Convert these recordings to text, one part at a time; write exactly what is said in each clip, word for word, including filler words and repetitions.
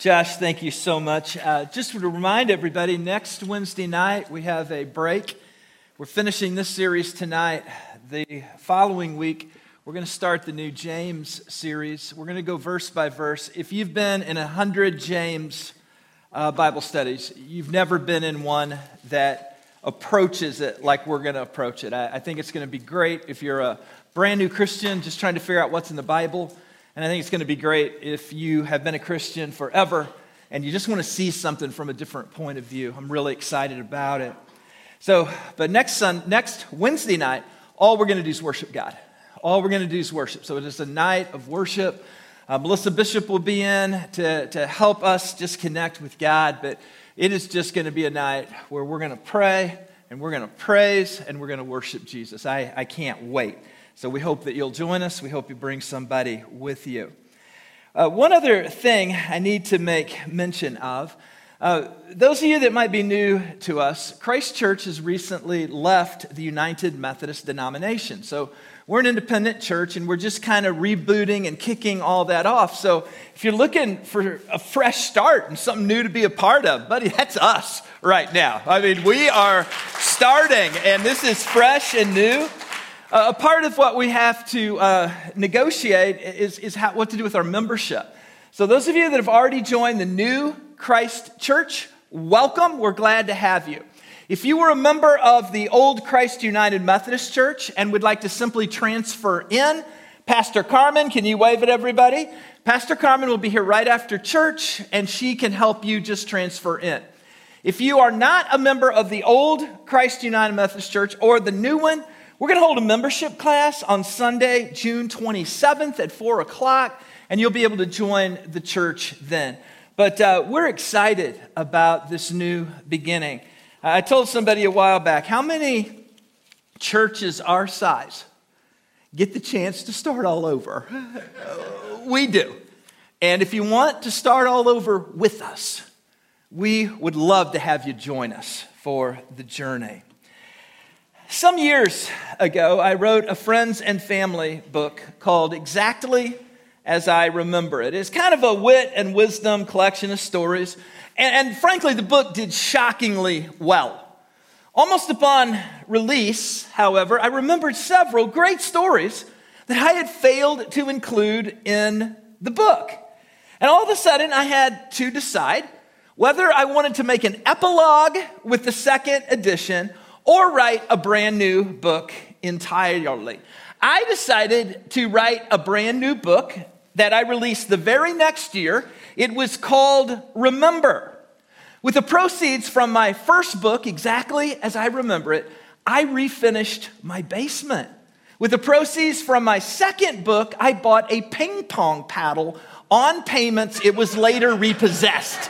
Josh, thank you so much. Uh, just to remind everybody, next Wednesday night we have a break. We're finishing this series tonight. The following week, we're going to start the new James series. We're going to go verse by verse. If you've been in a hundred James uh, Bible studies, you've never been in one that approaches it like we're going to approach it. I, I think it's going to be great if you're a brand new Christian just trying to figure out what's in the Bible. And I think it's going to be great if you have been a Christian forever and you just want to see something from a different point of view. I'm really excited about it. So, but next sun, next Wednesday night, all we're going to do is worship God. All we're going to do is worship. So it is a night of worship. Uh, Melissa Bishop will be in to, to help us just connect with God. But it is just going to be a night where we're going to pray and we're going to praise and we're going to worship Jesus. I, I can't wait. So we hope that you'll join us. We hope you bring somebody with you. Uh, one other thing I need to make mention of. Uh, those of you that might be new to us, Christ Church has recently left the United Methodist denomination. So we're an independent church and we're just kind of rebooting and kicking all that off. So if you're looking for a fresh start and something new to be a part of, buddy, that's us right now. I mean, we are starting and this is fresh and new. Uh, a part of what we have to uh, negotiate is, is how, what to do with our membership. So those of you that have already joined the new Christ Church, welcome. We're glad to have you. If you were a member of the old Christ United Methodist Church and would like to simply transfer in, Pastor Carmen, can you wave at everybody? Pastor Carmen will be here right after church and she can help you just transfer in. If you are not a member of the old Christ United Methodist Church or the new one, we're going to hold a membership class on Sunday, June twenty-seventh at four o'clock, and you'll be able to join the church then. But uh, we're excited about this new beginning. Uh, I told somebody a while back, how many churches our size get the chance to start all over? We do. And if you want to start all over with us, we would love to have you join us for the journey. Some years ago, I wrote a friends and family book called Exactly As I Remember It. It's kind of a wit and wisdom collection of stories. And, and frankly, the book did shockingly well. Almost upon release, however, I remembered several great stories that I had failed to include in the book. And all of a sudden, I had to decide whether I wanted to make an epilogue with the second edition or write a brand new book entirely. I decided to write a brand new book that I released the very next year. It was called Remember. With the proceeds from my first book, Exactly As I Remember It, I refinished my basement. With the proceeds from my second book, I bought a ping pong paddle on payments. It was later repossessed.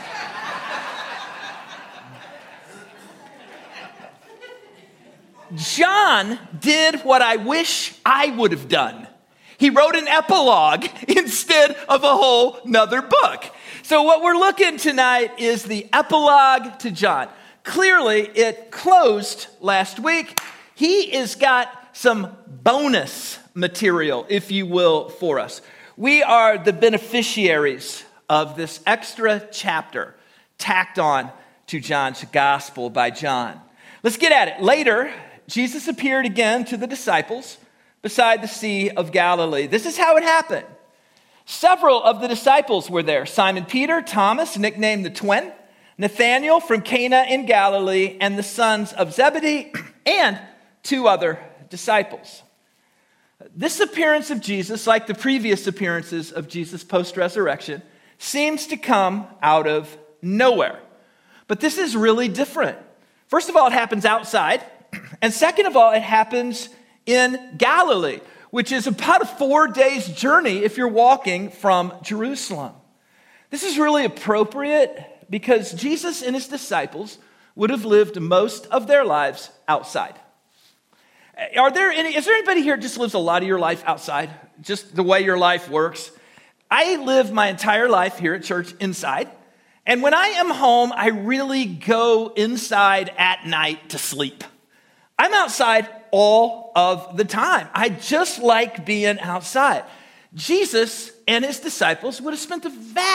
John did what I wish I would have done. He wrote an epilogue instead of a whole nother book. So what we're looking tonight is the epilogue to John. Clearly, it closed last week. He has got some bonus material, if you will, for us. We are the beneficiaries of this extra chapter tacked on to John's gospel by John. Let's get at it. Later, Jesus appeared again to the disciples beside the Sea of Galilee. This is how it happened. Several of the disciples were there. Simon Peter, Thomas, nicknamed the twin, Nathanael from Cana in Galilee, and the sons of Zebedee, and two other disciples. This appearance of Jesus, like the previous appearances of Jesus post-resurrection, seems to come out of nowhere. But this is really different. First of all, it happens outside. And second of all, it happens in Galilee, which is about a four days journey if you're walking from Jerusalem. This is really appropriate because Jesus and his disciples would have lived most of their lives outside. Are there any, is there anybody here that just lives a lot of your life outside? Just the way your life works? I live my entire life here at church inside. And when I am home, I really go inside at night to sleep. I'm outside all of the time. I just like being outside. Jesus and his disciples would have spent the vast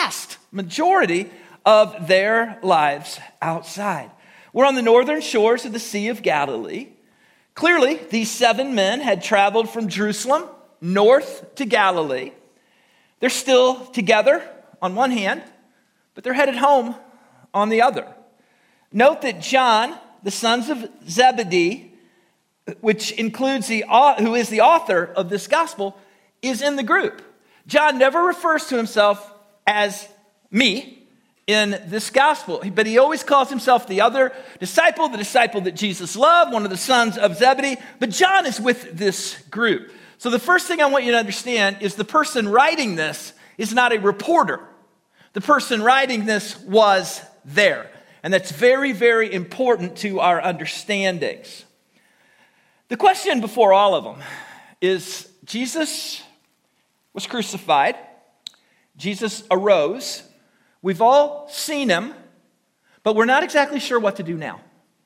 majority of their lives outside. We're on the northern shores of the Sea of Galilee. Clearly, these seven men had traveled from Jerusalem north to Galilee. They're still together on one hand, but they're headed home on the other. Note that John, the sons of Zebedee, which includes the who is the author of this gospel, is in the group. John never refers to himself as me in this gospel, but he always calls himself the other disciple, the disciple that Jesus loved, one of the sons of Zebedee. But John is with this group. So the first thing I want you to understand is the person writing this is not a reporter. The person writing this was there. And that's very, very important to our understandings. The question before all of them is, Jesus was crucified. Jesus arose. We've all seen him, but we're not exactly sure what to do now.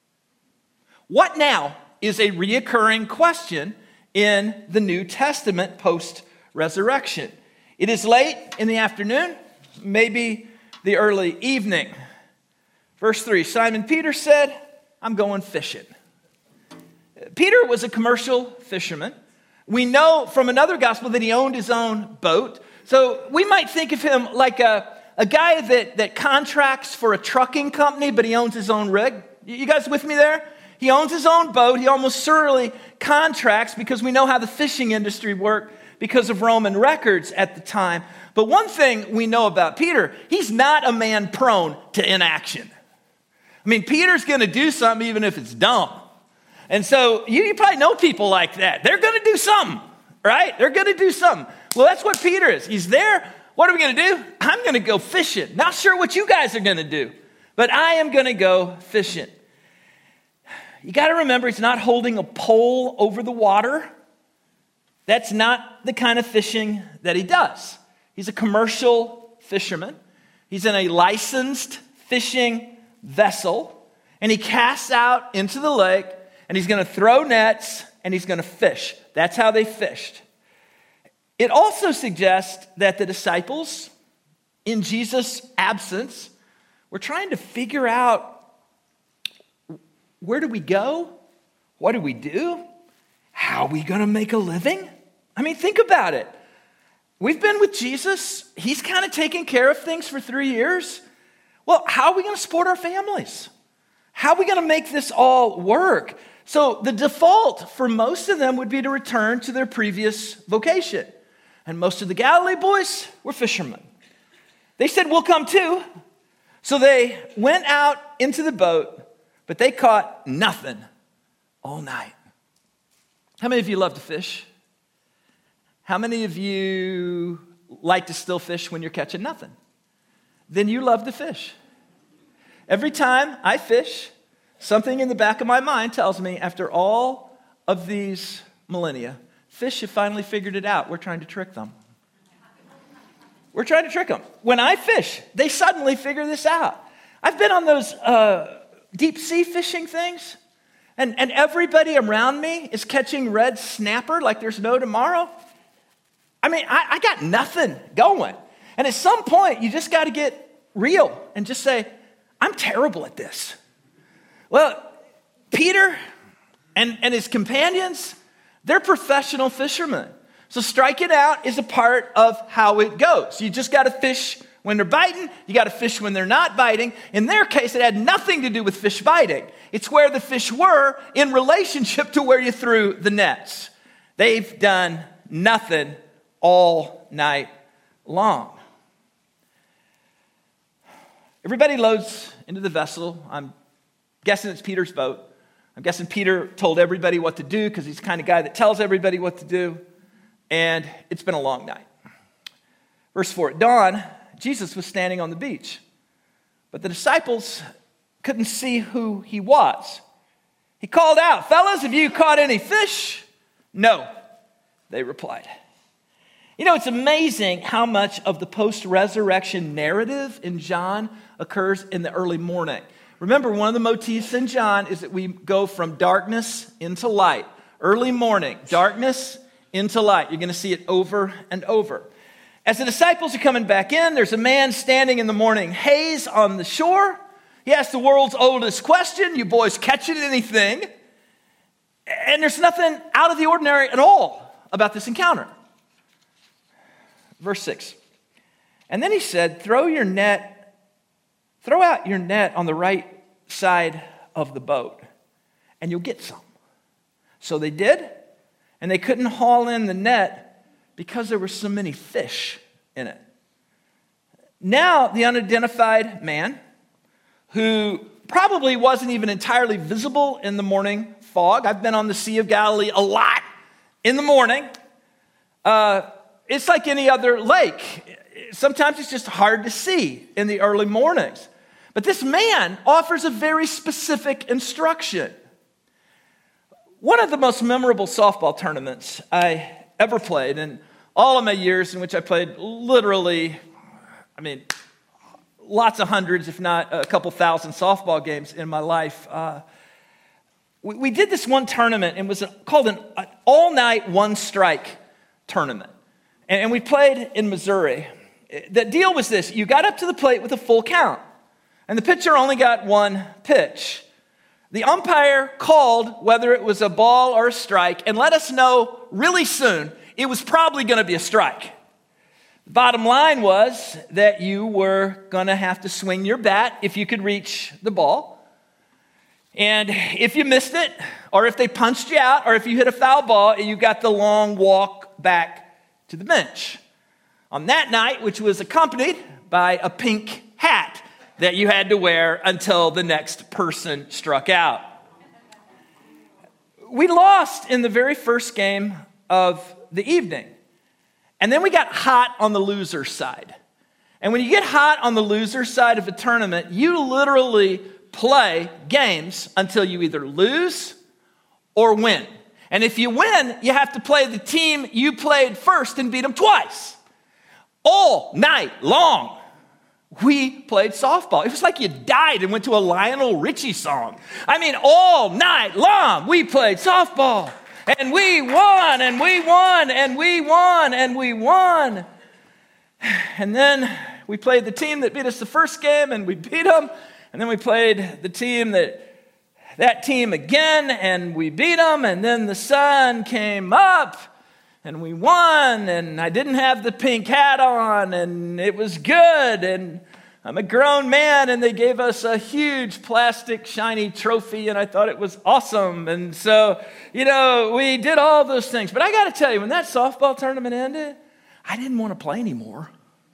What now is a reoccurring question in the New Testament post-resurrection. It is late in the afternoon, maybe the early evening. Verse three, Simon Peter said, I'm going fishing. Peter was a commercial fisherman. We know from another gospel that he owned his own boat. So we might think of him like a, a guy that, that contracts for a trucking company, but he owns his own rig. You guys with me there? He owns his own boat. He almost certainly contracts because we know how the fishing industry worked because of Roman records at the time. But one thing we know about Peter, he's not a man prone to inaction. I mean, Peter's going to do something even if it's dumb. And so you, you probably know people like that. They're going to do something, right? They're going to do something. Well, that's what Peter is. He's there. What are we going to do? I'm going to go fishing. Not sure what you guys are going to do, but I am going to go fishing. You got to remember, he's not holding a pole over the water. That's not the kind of fishing that he does. He's a commercial fisherman. He's in a licensed fishing vessel, and he casts out into the lake, and he's going to throw nets, and he's going to fish. That's how they fished. It also suggests that the disciples, in Jesus' absence, were trying to figure out, where do we go? What do we do? How are we going to make a living? I mean, think about it. We've been with Jesus. He's kind of taken care of things for three years. Well, how are we going to support our families? How are we going to make this all work? So the default for most of them would be to return to their previous vocation. And most of the Galilee boys were fishermen. They said, we'll come too. So they went out into the boat, but they caught nothing all night. How many of you love to fish? How many of you like to still fish when you're catching nothing? Then you love to fish. Every time I fish, something in the back of my mind tells me, after all of these millennia, fish have finally figured it out. We're trying to trick them. We're trying to trick them. When I fish, they suddenly figure this out. I've been on those uh, deep sea fishing things, and, and everybody around me is catching red snapper like there's no tomorrow. I mean, I, I got nothing going. And at some point, you just got to get real and just say, I'm terrible at this. Well, Peter and, and his companions, they're professional fishermen. So striking out is a part of how it goes. You just got to fish when they're biting. You got to fish when they're not biting. In their case, it had nothing to do with fish biting. It's where the fish were in relationship to where you threw the nets. They've done nothing all night long. Everybody loads into the vessel. I'm guessing it's Peter's boat. I'm guessing Peter told everybody what to do because he's the kind of guy that tells everybody what to do. And it's been a long night. Verse four, at dawn, Jesus was standing on the beach, but the disciples couldn't see who he was. He called out, fellas, have you caught any fish? No, they replied. You know, it's amazing how much of the post-resurrection narrative in John occurs in the early morning. Remember, one of the motifs in John is that we go from darkness into light. Early morning, darkness into light. You're going to see it over and over. As the disciples are coming back in, there's a man standing in the morning haze on the shore. He asks the world's oldest question, you boys catching anything? And there's nothing out of the ordinary at all about this encounter. Verse six. And then he said, throw your net, throw out your net on the right side of the boat, and you'll get some. So they did, and they couldn't haul in the net because there were so many fish in it. Now the unidentified man, who probably wasn't even entirely visible in the morning fog. I've been on the Sea of Galilee a lot in the morning. Uh, it's like any other lake. Sometimes it's just hard to see in the early mornings. But this man offers a very specific instruction. One of the most memorable softball tournaments I ever played, and all of my years in which I played literally, I mean, lots of hundreds, if not a couple thousand softball games in my life. Uh, we, we did this one tournament, and it was a, called an, an all-night one-strike tournament. And, and we played in Missouri. The deal was this: you got up to the plate with a full count, and the pitcher only got one pitch. The umpire called whether it was a ball or a strike and let us know really soon it was probably going to be a strike. The bottom line was that you were going to have to swing your bat if you could reach the ball. And if you missed it, or if they punched you out, or if you hit a foul ball, you got the long walk back to the bench. On that night, which was accompanied by a pink hat that you had to wear until the next person struck out. We lost in the very first game of the evening. And then we got hot on the loser side. And when you get hot on the loser side of a tournament, you literally play games until you either lose or win. And if you win, you have to play the team you played first and beat them twice. All night long, we played softball. It was like you died and went to a Lionel Richie song. I mean, all night long, we played softball. And we won, and we won, and we won, and we won. And then we played the team that beat us the first game, and we beat them. And then we played the team that, that team again, and we beat them. And then the sun came up, and we won. And I didn't have the pink hat on, and it was good. And I'm a grown man, and they gave us a huge plastic shiny trophy, and I thought it was awesome. And so, you know, we did all those things. But I got to tell you, when that softball tournament ended, I didn't want to play anymore.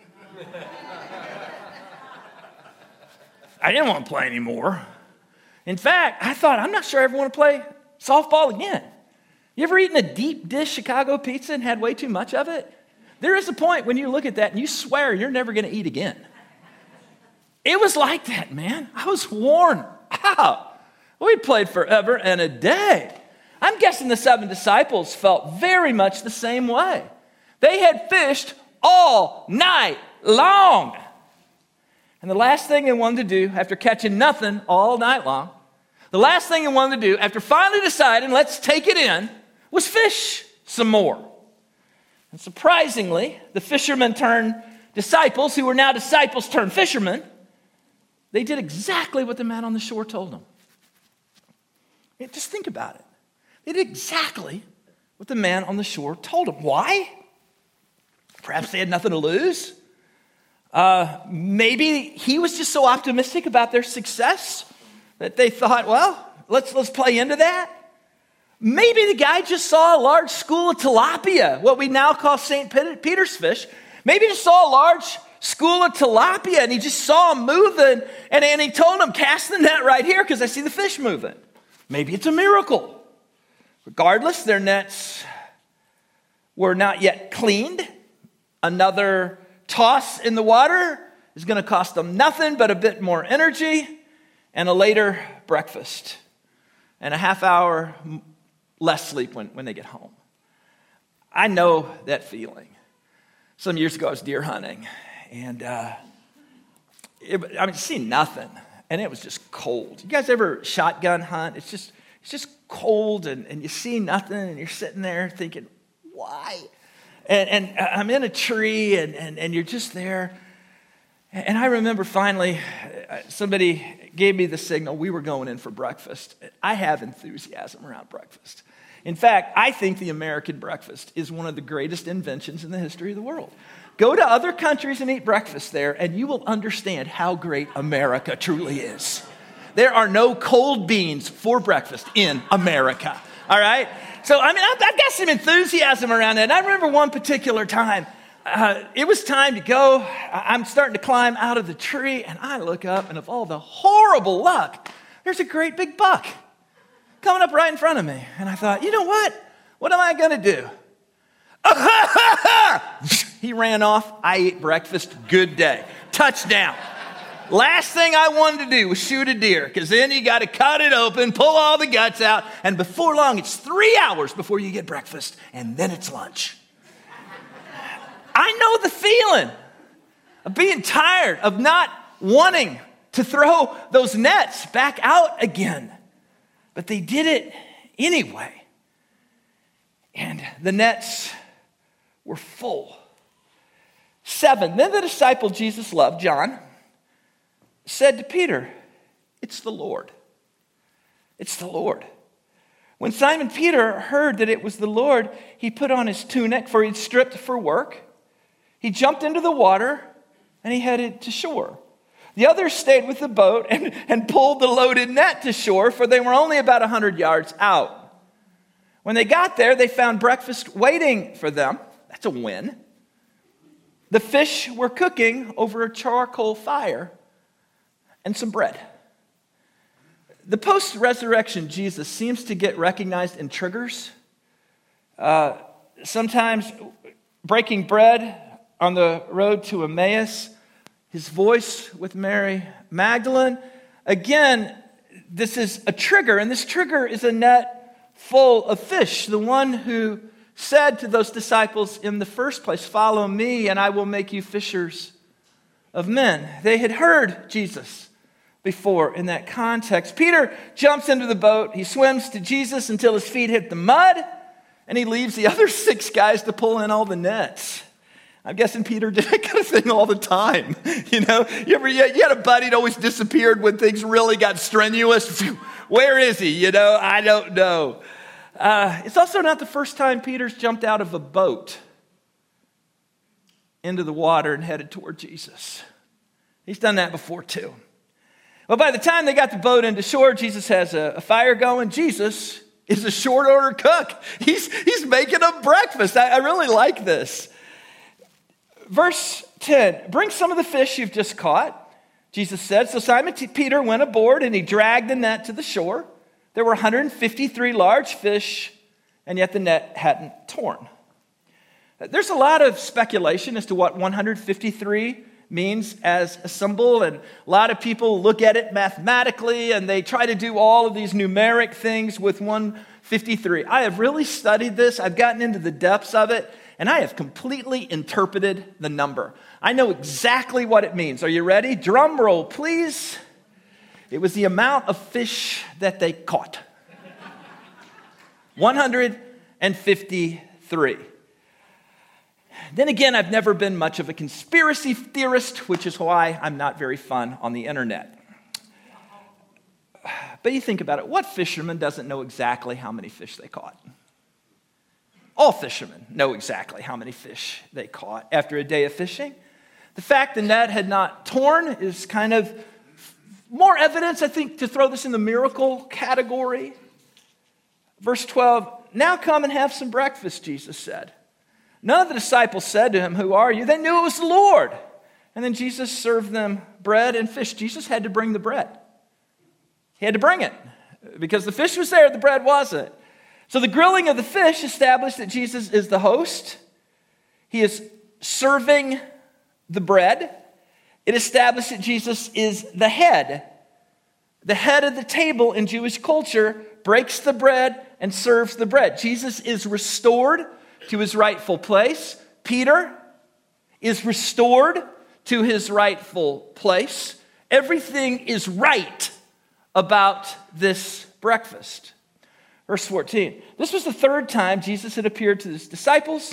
I didn't want to play anymore. In fact, I thought, I'm not sure I ever want to play softball again. You ever eaten a deep dish Chicago pizza and had way too much of it? There is a point when you look at that and you swear you're never going to eat again. It was like that, man. I was worn out. We played forever and a day. I'm guessing the seven disciples felt very much the same way. They had fished all night long. And the last thing they wanted to do after catching nothing all night long, the last thing they wanted to do after finally deciding, let's take it in, was fish some more. And surprisingly, the fishermen turned disciples, who were now disciples turned fishermen, they did exactly what the man on the shore told them. Yeah, just think about it. They did exactly what the man on the shore told them. Why? Perhaps they had nothing to lose. Uh, maybe he was just so optimistic about their success that they thought, well, let's, let's play into that. Maybe the guy just saw a large school of tilapia, what we now call Saint Peter's fish. Maybe he just saw a large school of tilapia, and he just saw them moving, and, and he told them, cast the net right here because I see the fish moving. Maybe it's a miracle. Regardless, their nets were not yet cleaned. Another toss in the water is going to cost them nothing but a bit more energy and a later breakfast and a half hour less sleep when, when they get home. I know that feeling. Some years ago, I was deer hunting, and uh, it, I mean, see nothing, and it was just cold. You guys ever shotgun hunt? It's just it's just cold, and, and you see nothing, and you're sitting there thinking, why? And, and I'm in a tree, and, and, and you're just there. And I remember finally, somebody gave me the signal. We were going in for breakfast. I have enthusiasm around breakfast. In fact, I think the American breakfast is one of the greatest inventions in the history of the world. Go to other countries and eat breakfast there, and you will understand how great America truly is. There are no cold beans for breakfast in America, all right? So, I mean, I've got some enthusiasm around it. And I remember one particular time, uh, it was time to go. I'm starting to climb out of the tree, and I look up, and of all the horrible luck, there's a great big buck coming up right in front of me. And I thought, you know what? What am I going to do? He ran off. I ate breakfast. Good day. Touchdown. Last thing I wanted to do was shoot a deer, because then you got to cut it open, pull all the guts out, and before long, it's three hours before you get breakfast, and then it's lunch. I know the feeling of being tired, of not wanting to throw those nets back out again. But they did it anyway. And the nets were full. Seven. Then the disciple Jesus loved, John, said to Peter, "It's the Lord. It's the Lord." When Simon Peter heard that it was the Lord, he put on his tunic, for he'd stripped for work. He jumped into the water, and he headed to shore. The others stayed with the boat and, and pulled the loaded net to shore, for they were only about one hundred yards out. When they got there, they found breakfast waiting for them. That's a win. The fish were cooking over a charcoal fire and some bread. The post-resurrection Jesus seems to get recognized in triggers. Uh, sometimes breaking bread on the road to Emmaus, his voice with Mary Magdalene. Again, this is a trigger, and this trigger is a net full of fish. The one who said to those disciples in the first place, "Follow me, and I will make you fishers of men." They had heard Jesus before in that context. Peter jumps into the boat. He swims to Jesus until his feet hit the mud, and he leaves the other six guys to pull in all the nets. I'm guessing Peter did that kind of thing all the time. You know, you ever you had a buddy that always disappeared when things really got strenuous. Where is he? You know, I don't know. Uh, it's also not the first time Peter's jumped out of a boat into the water and headed toward Jesus. He's done that before too. Well, by the time they got the boat into shore, Jesus has a, a fire going. Jesus is a short order cook. He's, he's making a breakfast. I, I really like this. Verse ten, "Bring some of the fish you've just caught," Jesus said. So Simon T- Peter went aboard, and he dragged the net to the shore. There were one hundred fifty-three large fish, and yet the net hadn't torn. There's a lot of speculation as to what one hundred fifty-three means as a symbol, and a lot of people look at it mathematically, and they try to do all of these numeric things with one hundred fifty-three. I have really studied this. I've gotten into the depths of it, and I have completely interpreted the number. I know exactly what it means. Are you ready? Drum roll, please. It was the amount of fish that they caught. one hundred fifty-three. Then again, I've never been much of a conspiracy theorist, which is why I'm not very fun on the internet. But you think about it, what fisherman doesn't know exactly how many fish they caught? All fishermen know exactly how many fish they caught after a day of fishing. The fact the net had not torn is kind of more evidence, I think, to throw this in the miracle category. Verse twelve, "Now come and have some breakfast," Jesus said. None of the disciples said to him, "Who are you?" They knew it was the Lord. And then Jesus served them bread and fish. Jesus had to bring the bread. He had to bring it because the fish was there, the bread wasn't. So the grilling of the fish established that Jesus is the host. He is serving the bread. It established that Jesus is the head. The head of the table in Jewish culture breaks the bread and serves the bread. Jesus is restored to his rightful place. Peter is restored to his rightful place. Everything is right about this breakfast. Verse fourteen, "This was the third time Jesus had appeared to his disciples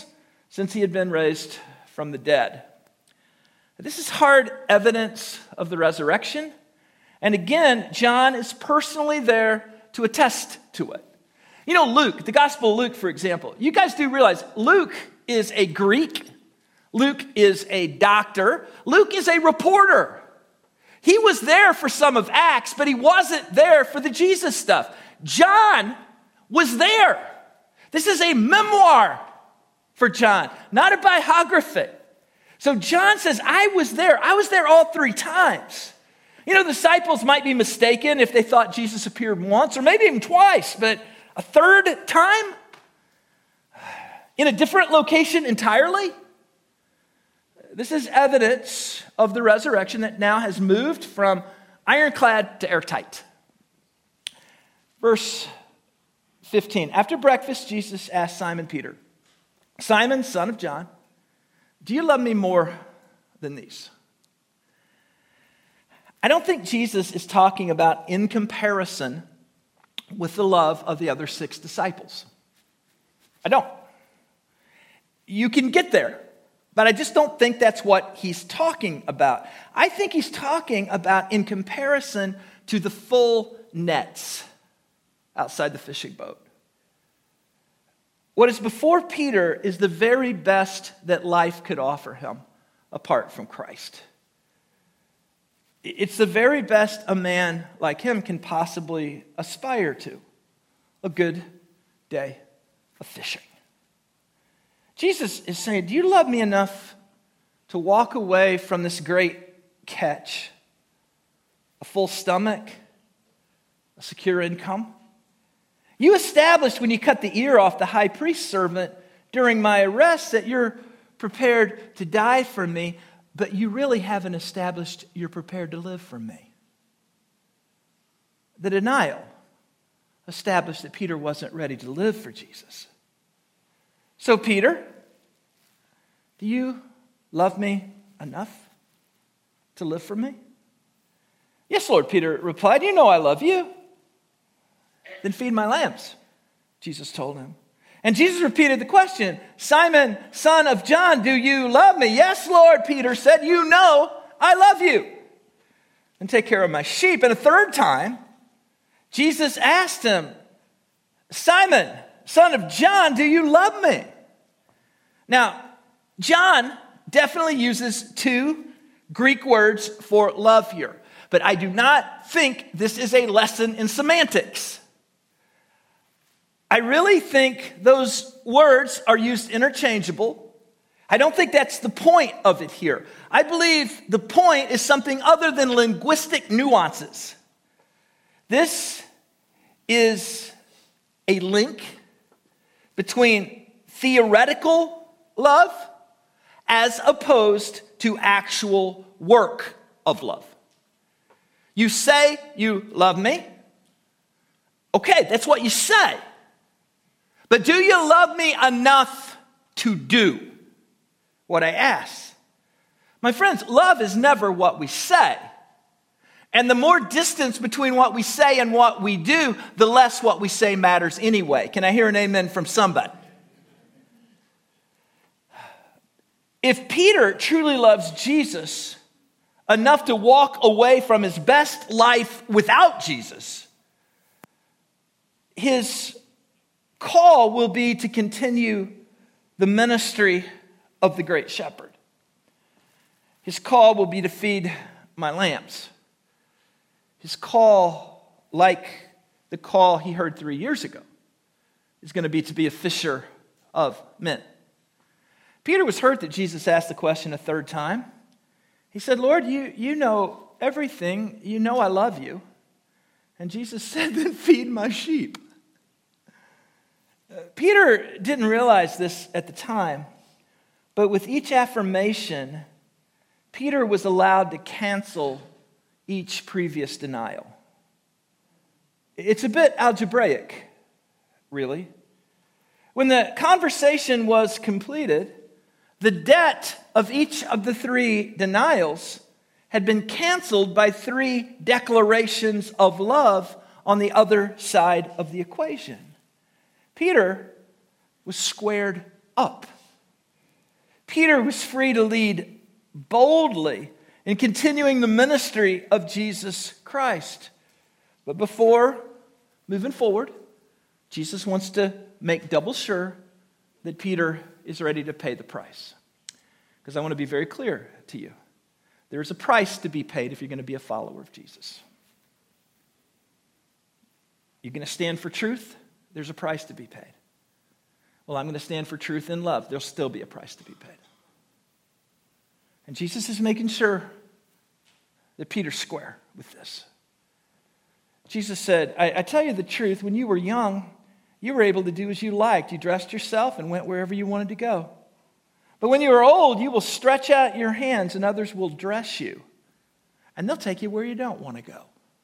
since he had been raised from the dead. This is hard evidence of the resurrection. And again, John is personally there to attest to it. You know, Luke, the Gospel of Luke, for example, you guys do realize Luke is a Greek. Luke is a doctor. Luke is a reporter. He was there for some of Acts, but he wasn't there for the Jesus stuff. John was there. This is a memoir for John, not a biography. So John says, I was there. I was there all three times. You know, the disciples might be mistaken if they thought Jesus appeared once or maybe even twice, but a third time in a different location entirely? This is evidence of the resurrection that now has moved from ironclad to airtight. Verse fifteen, after breakfast, Jesus asked Simon Peter, Simon, son of John, do you love me more than these? I don't think Jesus is talking about in comparison with the love of the other six disciples. I don't. You can get there, but I just don't think that's what he's talking about. I think he's talking about in comparison to the full nets outside the fishing boat. What is before Peter is the very best that life could offer him apart from Christ. It's the very best a man like him can possibly aspire to. A good day of fishing. Jesus is saying, do you love me enough to walk away from this great catch? A full stomach? A secure income? You established when you cut the ear off the high priest's servant during my arrest that you're prepared to die for me, but you really haven't established you're prepared to live for me. The denial established that Peter wasn't ready to live for Jesus. So, Peter, do you love me enough to live for me? Yes, Lord, Peter replied, you know I love you. Then feed my lambs, Jesus told him. And Jesus repeated the question, Simon, son of John, do you love me? Yes, Lord, Peter said, you know I love you. And take care of my sheep. And a third time, Jesus asked him, Simon, son of John, do you love me? Now, John definitely uses two Greek words for love here. But I do not think this is a lesson in semantics. I really think those words are used interchangeable. I don't think that's the point of it here. I believe the point is something other than linguistic nuances. This is a link between theoretical love as opposed to actual work of love. You say you love me. Okay, that's what you say. But do you love me enough to do what I ask? My friends, love is never what we say. And the more distance between what we say and what we do, the less what we say matters anyway. Can I hear an amen from somebody? If Peter truly loves Jesus enough to walk away from his best life without Jesus, his call will be to continue the ministry of the great shepherd. His call will be to feed my lambs. His call, like the call he heard three years ago, is going to be to be a fisher of men. Peter was hurt that Jesus asked the question a third time. He said, Lord, you, you know everything. You know I love you. And Jesus said, then feed my sheep. Peter didn't realize this at the time, but with each affirmation, Peter was allowed to cancel each previous denial. It's a bit algebraic, really. When the conversation was completed, the debt of each of the three denials had been canceled by three declarations of love on the other side of the equation. Peter was squared up. Peter was free to lead boldly in continuing the ministry of Jesus Christ. But before moving forward, Jesus wants to make double sure that Peter is ready to pay the price. Because I want to be very clear to you. There is a price to be paid if you're going to be a follower of Jesus. You're going to stand for truth, there's a price to be paid. Well, I'm going to stand for truth in love, there'll still be a price to be paid. And Jesus is making sure that Peter's square with this. Jesus said, I, I tell you the truth, when you were young, you were able to do as you liked. You dressed yourself and went wherever you wanted to go. But when you are old, you will stretch out your hands and others will dress you. And they'll take you where you don't want to go.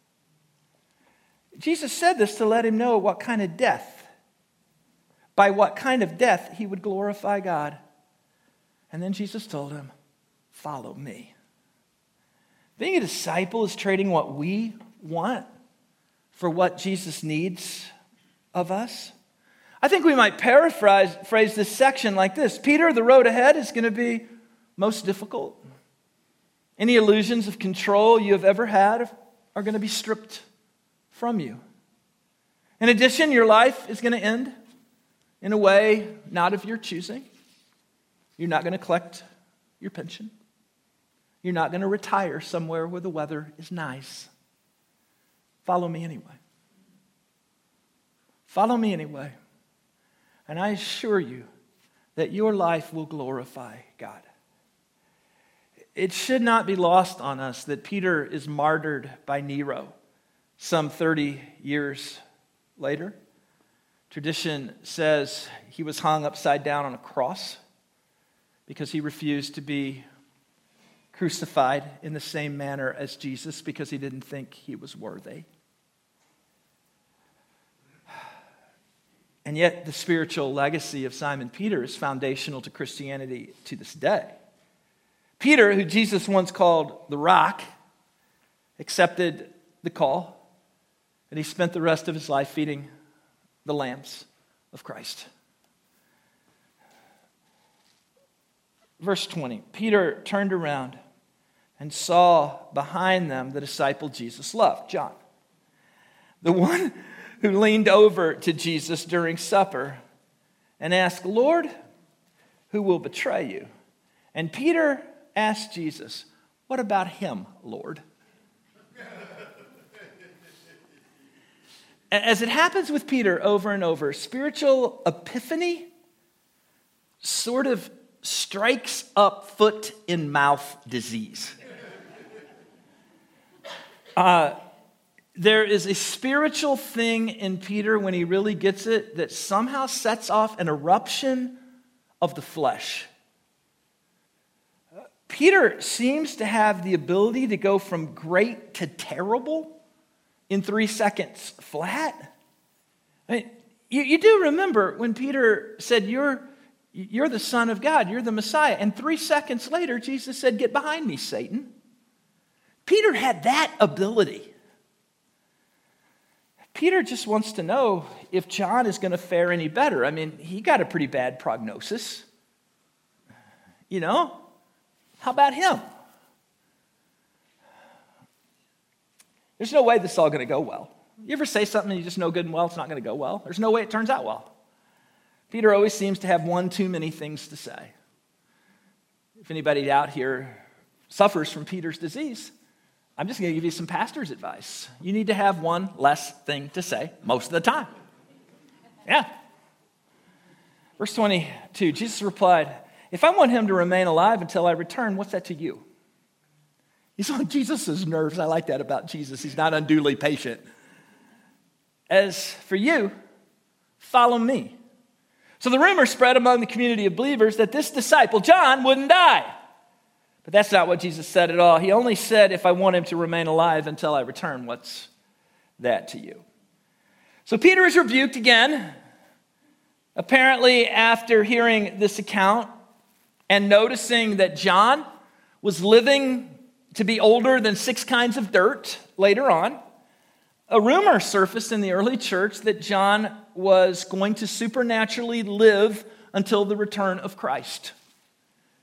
Jesus said this to let him know what kind of death, by what kind of death he would glorify God. And then Jesus told him, follow me. Being a disciple is trading what we want for what Jesus needs of us. I think we might paraphrase phrase this section like this. Peter, the road ahead is going to be most difficult. Any illusions of control you have ever had are going to be stripped from you. In addition, your life is going to end in a way not of your choosing. You're not going to collect your pension. You're not going to retire somewhere where the weather is nice. Follow me anyway. Follow me anyway. And I assure you that your life will glorify God. It should not be lost on us that Peter is martyred by Nero some thirty years later. Tradition says he was hung upside down on a cross because he refused to be crucified in the same manner as Jesus because he didn't think he was worthy. And yet the spiritual legacy of Simon Peter is foundational to Christianity to this day. Peter, who Jesus once called the Rock, accepted the call, and he spent the rest of his life feeding the lambs of Christ. Verse twenty, Peter turned around and saw behind them the disciple Jesus loved, John, the one who leaned over to Jesus during supper and asked, Lord, who will betray you? And Peter asked Jesus, what about him, Lord? As it happens with Peter over and over, spiritual epiphany sort of strikes up foot in mouth disease. Uh, there is a spiritual thing in Peter when he really gets it that somehow sets off an eruption of the flesh. Peter seems to have the ability to go from great to terrible in three seconds flat. I mean, you, you do remember when Peter said, you're, you're the Son of God, you're the Messiah. And three seconds later, Jesus said, get behind me, Satan. Peter had that ability. Peter just wants to know if John is going to fare any better. I mean, he got a pretty bad prognosis. You know, how about him? There's no way this is all going to go well. You ever say something and you just know good and well it's not going to go well? There's no way it turns out well. Peter always seems to have one too many things to say. If anybody out here suffers from Peter's disease, I'm just going to give you some pastor's advice. You need to have one less thing to say most of the time. Yeah. Verse twenty-two, Jesus replied, if I want him to remain alive until I return, what's that to you? He's on Jesus' nerves. I like that about Jesus. He's not unduly patient. As for you, follow me. So the rumor spread among the community of believers that this disciple, John, wouldn't die. But that's not what Jesus said at all. He only said, if I want him to remain alive until I return, what's that to you? So Peter is rebuked again. Apparently, after hearing this account and noticing that John was living to be older than six kinds of dirt later on, a rumor surfaced in the early church that John was going to supernaturally live until the return of Christ.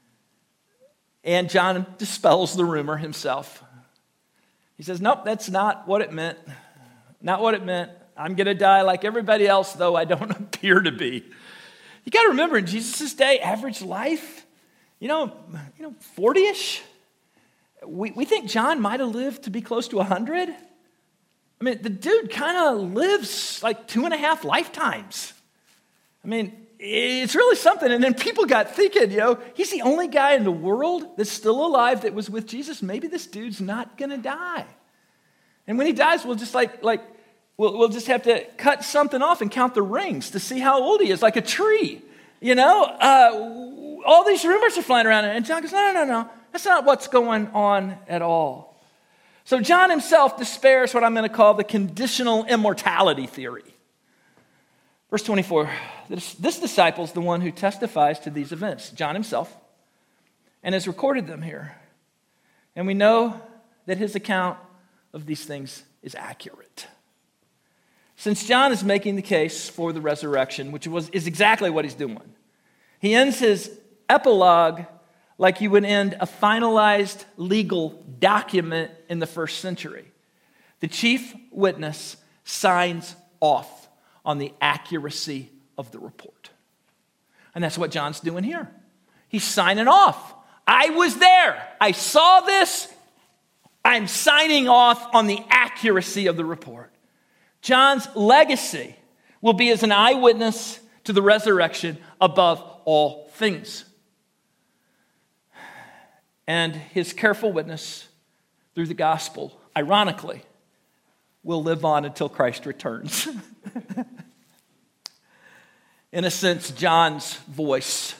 And John dispels the rumor himself. He says, nope, that's not what it meant. Not what it meant. I'm going to die like everybody else, though I don't appear to be. You got to remember, in Jesus' day, average life, you know, you know, forty-ish. We, we think John might have lived to be close to one hundred. I mean, the dude kind of lives like two and a half lifetimes. I mean, it's really something. And then people got thinking, you know, he's the only guy in the world that's still alive that was with Jesus. Maybe this dude's not going to die. And when he dies, we'll just like, like we'll, we'll just have to cut something off and count the rings to see how old he is, like a tree. You know, uh, all these rumors are flying around. And John goes, no, no, no, no. That's not what's going on at all. So John himself despairs what I'm going to call the conditional immortality theory. Verse twenty-four, this, this disciple is the one who testifies to these events, John himself, and has recorded them here. And we know that his account of these things is accurate. Since John is making the case for the resurrection, which was, is exactly what he's doing, he ends his epilogue like you would end a finalized legal document in the first century. The chief witness signs off on the accuracy of the report. And that's what John's doing here. He's signing off. I was there. I saw this. I'm signing off on the accuracy of the report. John's legacy will be as an eyewitness to the resurrection above all things. And his careful witness through the gospel, ironically, will live on until Christ returns. In a sense, John's voice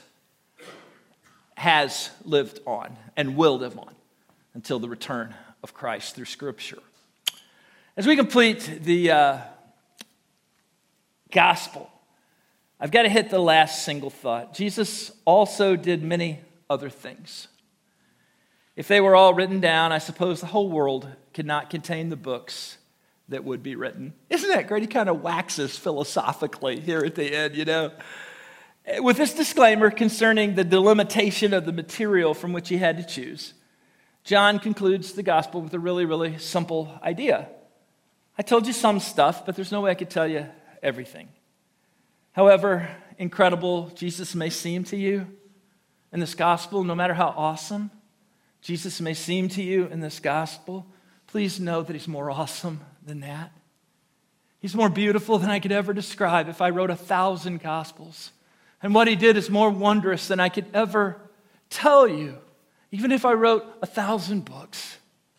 has lived on and will live on until the return of Christ through Scripture. As we complete the uh, gospel, I've got to hit the last single thought. Jesus also did many other things. If they were all written down, I suppose the whole world could not contain the books that would be written. Isn't that great? He kind of waxes philosophically here at the end, you know. With this disclaimer concerning the delimitation of the material from which he had to choose, John concludes the gospel with a really, really simple idea. I told you some stuff, but there's no way I could tell you everything. However incredible Jesus may seem to you in this gospel, no matter how awesome Jesus may seem to you in this gospel, please know that he's more awesome than that. He's more beautiful than I could ever describe if I wrote a thousand gospels. And what he did is more wondrous than I could ever tell you, even if I wrote a thousand books.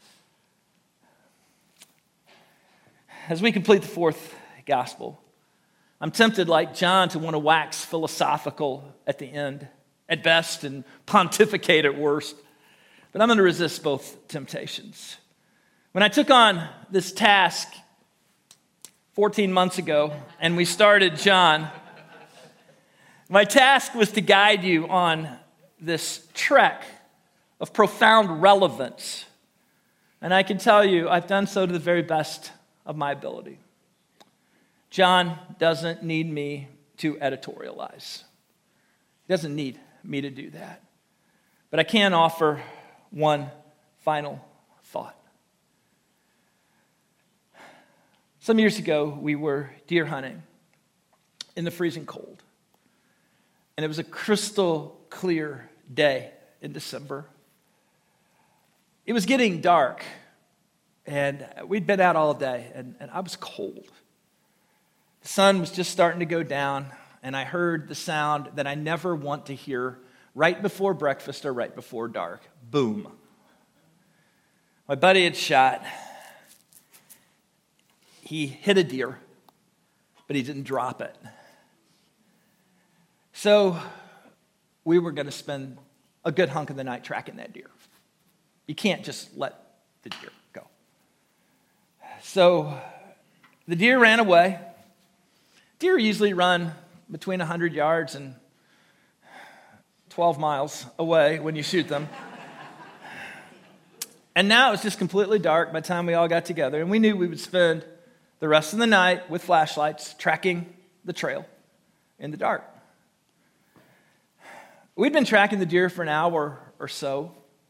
As we complete the fourth gospel, I'm tempted, like John, to want to wax philosophical at the end, at best, and pontificate at worst. But I'm going to resist both temptations. When I took on this task fourteen months ago, and we started John, my task was to guide you on this trek of profound relevance. And I can tell you, I've done so to the very best of my ability. John doesn't need me to editorialize. He doesn't need me to do that. But I can offer one final thought. Some years ago, we were deer hunting in the freezing cold. And it was a crystal clear day in December. It was getting dark, and we'd been out all day, and, and I was cold. The sun was just starting to go down, and I heard the sound that I never want to hear right before breakfast or right before dark. Boom. My buddy had shot. He hit a deer, but he didn't drop it. So we were going to spend a good hunk of the night tracking that deer. You can't just let the deer go. So the deer ran away. Deer usually run between one hundred yards and twelve miles away when you shoot them. And now it was just completely dark by the time we all got together, and we knew we would spend the rest of the night with flashlights tracking the trail in the dark. We'd been tracking the deer for an hour or so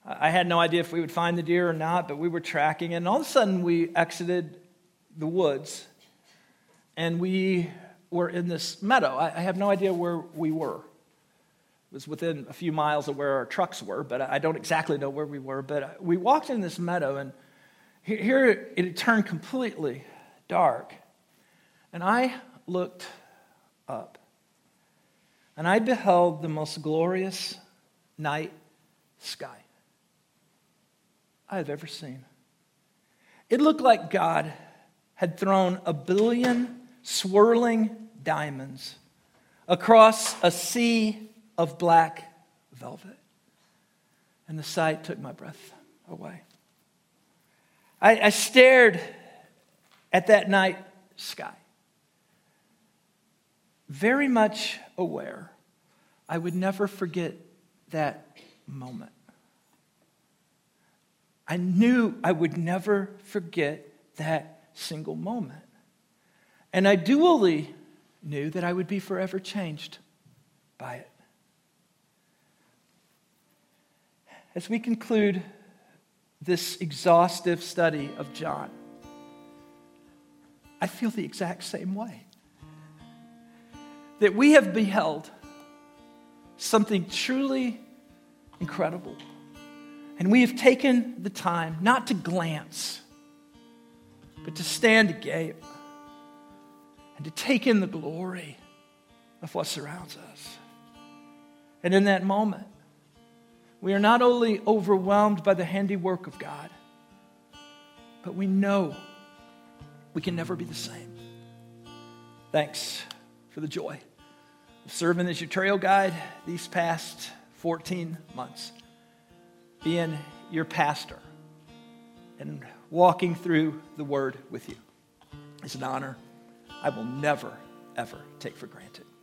I had no idea if we would find the deer or not, but we were tracking, and all of a sudden we exited the woods, and we were in this meadow. I have no idea where we were. It was within a few miles of where our trucks were, but I don't exactly know where we were. But we walked in this meadow, and here it had turned completely dark. And I looked up, and I beheld the most glorious night sky I have ever seen. It looked like God had thrown a billion swirling diamonds across a sea of black velvet. And the sight took my breath away. I, I stared at that night sky, very much aware I would never forget that moment. I knew I would never forget that single moment. And I dually knew that I would be forever changed by it. As we conclude this exhaustive study of John, I feel the exact same way. That we have beheld something truly incredible. And we have taken the time not to glance, but to stand agape and to take in the glory of what surrounds us. And in that moment, we are not only overwhelmed by the handiwork of God, but we know we can never be the same. Thanks for the joy of serving as your trail guide these past fourteen months. Being your pastor and walking through the Word with you is an honor I will never, ever take for granted.